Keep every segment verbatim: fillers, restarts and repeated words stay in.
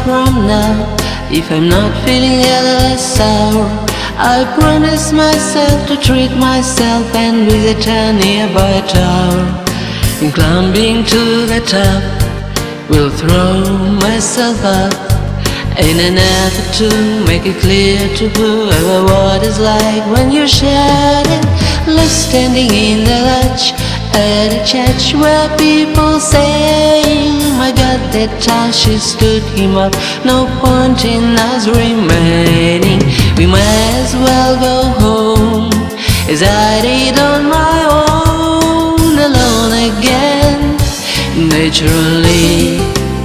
from now. If I'm not feeling a little sour, I promise myself to treat myself and visit a nearby tower. And climbing to the top, will throw myself up in an effort to make it clear to whoever what it's like when you're shouting, left standing in the lodge at a church where people say, my God, that time she stood him up. No point in us remaining. We might as well go home, as I did on my own, alone again, naturally.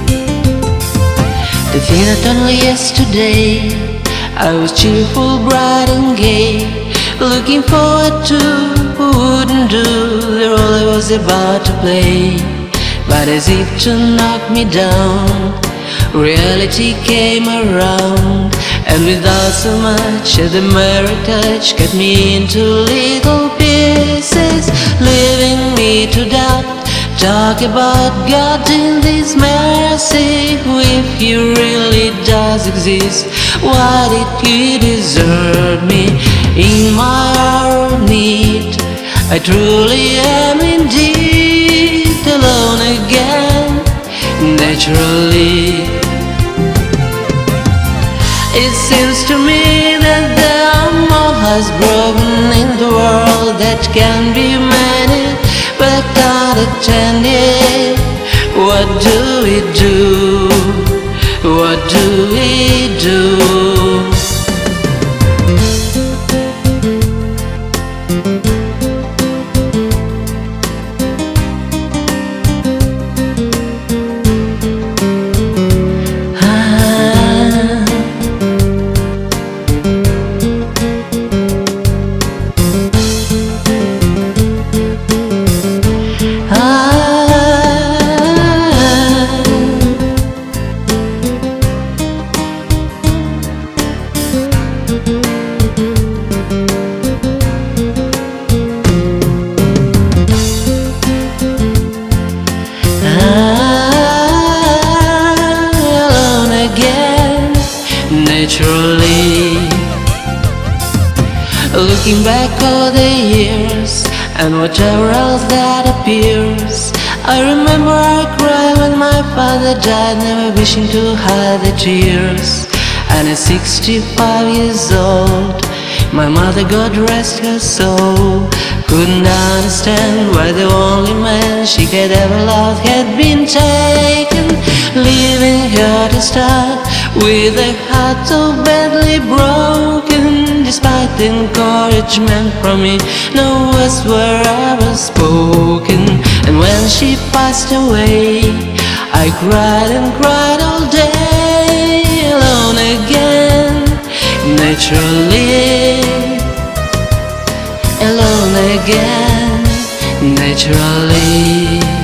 The thing that only yesterday I was cheerful, bright and gay, looking forward to who wouldn't do the role I was about to play. But as if to knock me down, reality came around, and without so much as a merry touch, cut me into little pieces, leaving me to doubt. Talk about God in this mercy. If He really does exist, why did He desert me in my hour of need? I truly am indeed alone again, naturally. It seems to me that there are more hearts broken in the world that can be mended, but can't attend it. What do we do? What do we do? Naturally, looking back all the years and whatever else that appears, I remember I cried when my father died, never wishing to hide the tears. And at sixty-five years old, my mother, God rest her soul, couldn't understand why the only man she had ever loved had been taken, leaving her to start with a heart so badly broken. Despite the encouragement from me, no words were ever spoken. And when she passed away, I cried and cried all day, alone again, naturally. Alone again, naturally.